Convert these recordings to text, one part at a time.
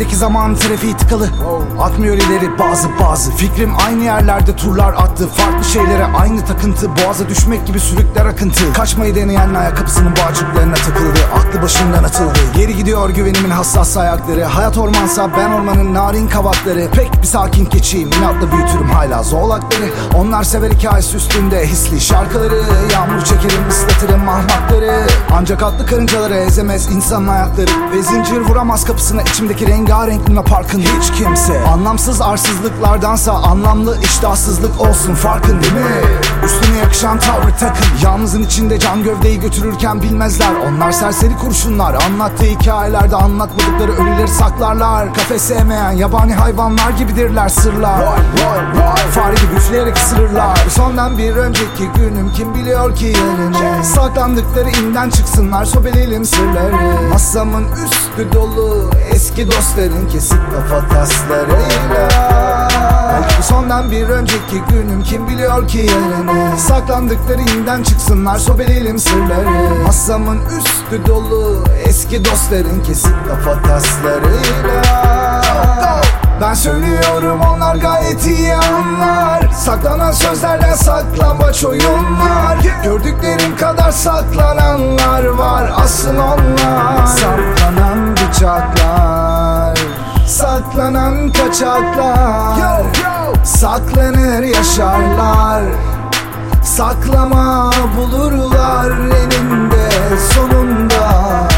Önümdeki zaman trafiği tıkalı, akmıyor ileri bazı fikrim aynı yerlerde turlar attı. Farklı şeylere aynı takıntı, boğaza düşmek gibi sürükler akıntı. Kaçmayı deneyen ayakkabısının bağcıklarına takıldı, aklı başından atıldı. Geri gidiyor güvenimin hassas ayakları. Hayat ormansa ben ormanın narin kavakları. Pek bir sakin keçiyim, inatla büyütürüm hala zoğlakları. Onlar sever hikayesi üstünde hisli şarkıları. Yağmur çekerim, ıslatırım ahmakları. Ancak atlı karıncaları ezemez insanın ayakları. Ve zincir vuramaz kapısına içimdeki rengarenk Luna Park'ın hiç kimse. Anlamsız arsızlıklardansa anlamlı iştahsızlık olsun, farkın değil mi? Üstüne yakışan tavrı takın. Yalnızın içinde can gövdeyi götürürken bilmezler. Onlar serseri kurşunlar, anlattığı hikayelerde anlatmadıkları ölüleri saklarlar. Kafes sevmeyen yabani hayvanlar gibidirler sırlar. Fare gibi üfleyerek ısırırlar. Sondan bir önceki günüm kim biliyor ki yerine. Saklandıkları inden çıksınlar, sobeleyelim sırları. Masamın üstü dolu eski dostların kesik kafa taslarıyla. Sondan bir önceki günüm kim biliyor ki yerine. Saklandıkları inden çıksınlar, sobeleyelim sırları. Masamın üstü dolu eski dostların kesik kafa taslarıyla. Ben söylüyorum onlar gayet iyi anlar. Saklanan sözlerden saklambaç oyunlar. Gördüklerim kadar saklananlar var, asıl onlar. Saklanan bıçaklar, saklanan kaçaklar. Saklanır yaşarlar, saklama bulurlar eninde sonunda.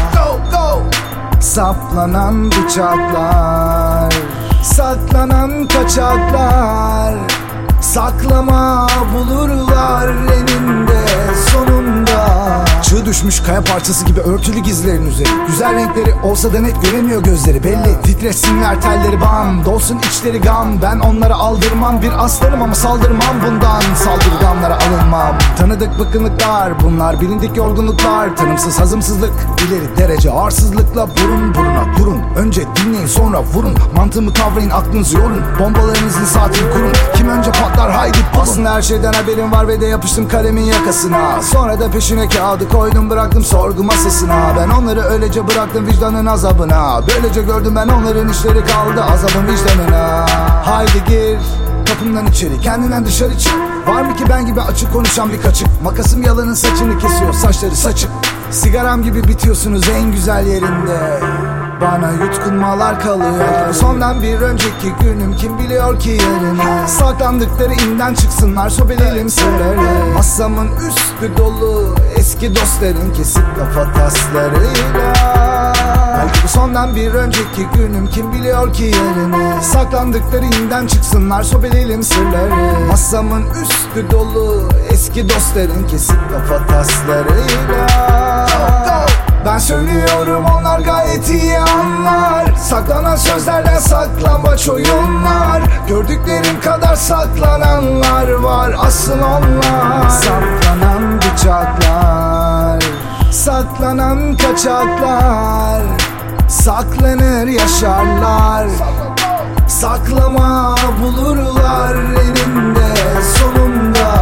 Saplanan bıçaklar, saklanan kaçaklar. Saklama bulurlar eninde sonunda. Çığ düşmüş kaya parçası gibi örtülü gizlerin üzeri. Güzel renkleri olsa da net göremiyor gözleri. Belli titresinler telleri bam, dolsun içleri gam. Ben onlara aldırmam, bir aslanım ama saldırmam bundan. Saldırganlara alınmam. Tanıdık bıkkınlıklar bunlar, bilindik yorgunluklar. Tanımsız hazımsızlık, ileri derece arsızlıkla. Burun buruna durun, önce dinleyin sonra vurun. Mantığımı kavrayın, aklınızı yorun. Bombalarınızın saatini kurun. Kim önce patlar haydi bulun. Aslında her şeyden haberim var ve de yapıştım kalemin yakasına. Sonra da peşine kağıdı koydum, bıraktım sorgu masasına. Ben onları öylece bıraktım vicdanın azabına. Böylece gördüm ben onların işleri kaldı azabın vicdanına. Haydi gir kapımdan içeri, kendinden dışarı çık. Var mı ki ben gibi açık konuşan bir kaçık? Makasım yalanın saçını kesiyor, saçları saçık. Sigaram gibi bitiyorsunuz en güzel yerinde. Bana yutkunmalar kalıyor. Sondan bir önceki günüm kim biliyor ki yerine. Saklandıkları inden çıksınlar, sobeleyelim sırları. Masamın üstü dolu eski dostların kesik kafa taslarıyla. Sondan bir önceki günüm kim biliyor ki yerine. Saklandıkları inden çıksınlar, sobeleyelim sırları. Masamın üstü dolu eski dostların kesik kafa taslarıyla. Ben söylüyorum onlar gayet iyi anlar. Saklanan sözlerden saklambaç oyunlar. Gördüklerim kadar saklananlar var, asıl onlar. Saklanan bıçaklar, saklanan kaçaklar. Saklanır yaşarlar, saklama bulurlar eninde sonunda.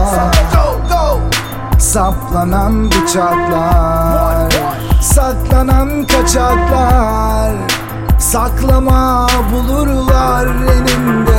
Saplanan bıçaklar, saklanan kaçaklar. Saklama bulurlar eninde